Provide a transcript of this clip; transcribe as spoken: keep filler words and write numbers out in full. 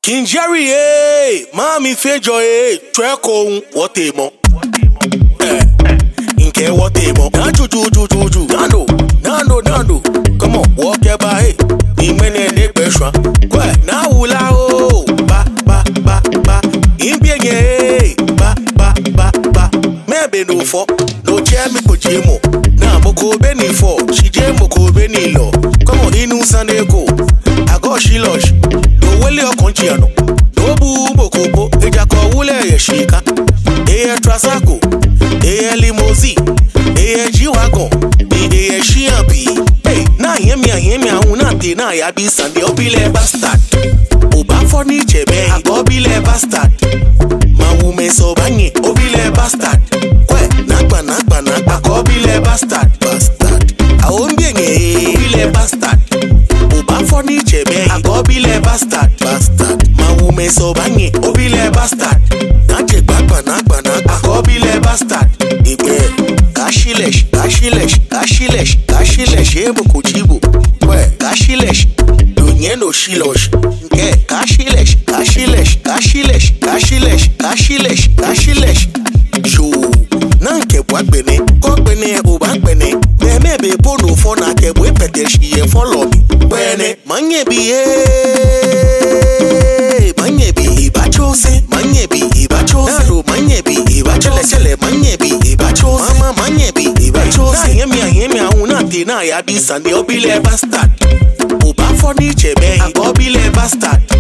King Jerry, eh, Mami Fejo, eh, Treko, what a mo. Eh, Inke, what a mo. Nandu, do, do, do, do. Nando, Nando, Nando. Come on, walk your by. Imene de Beshwa. Quoi, na ula, oh. Ba, ba, ba, ba. Imbienge, ba, ba, ba, ba. Maybe no for. No jam, ko jemo. Na moko beni for. She jemo ko beni lo. Come on, inu sandeko. I got she lush. Wele okonchiano Dobu bokobo Eja ko wule ye shika Eye trasako Eye limousine Eye jiwagon Eye shiampi Hey, na yemi ya yemi ya unate na ya bisande Obile bastard Oba foni chebe Obile bastard Mawume sobanye Obile bastard Kwe, nakba nakba nakba Obile bastard Bastard Aombienge Obile bastard Oba foni chebe Obile bastard Bastard Mawume sobanye Obile bastard Nache gbagba nakba nakba Obile bastard Igbe Kashilesh Kashilesh Kashilesh Kashilesh Ebo kujibu Kwe Kashilesh Dunye no shilosh Nke Kashilesh Kashilesh Kashilesh Kashilesh Kashilesh Kashilesh Shoo Nanke bwagbene Kogbene ubagbene Memebe bono fona kebwe peteshi ye follow me Bene Manye biye Manye bi ibachose Manye bi ibachose Naro manye bi ibachose Chele manye bi ibachose Mama manye bi ibachose Na yemi ya yemi ya unate na ya bisande Obile bastard Oba foni chebe Obile bastard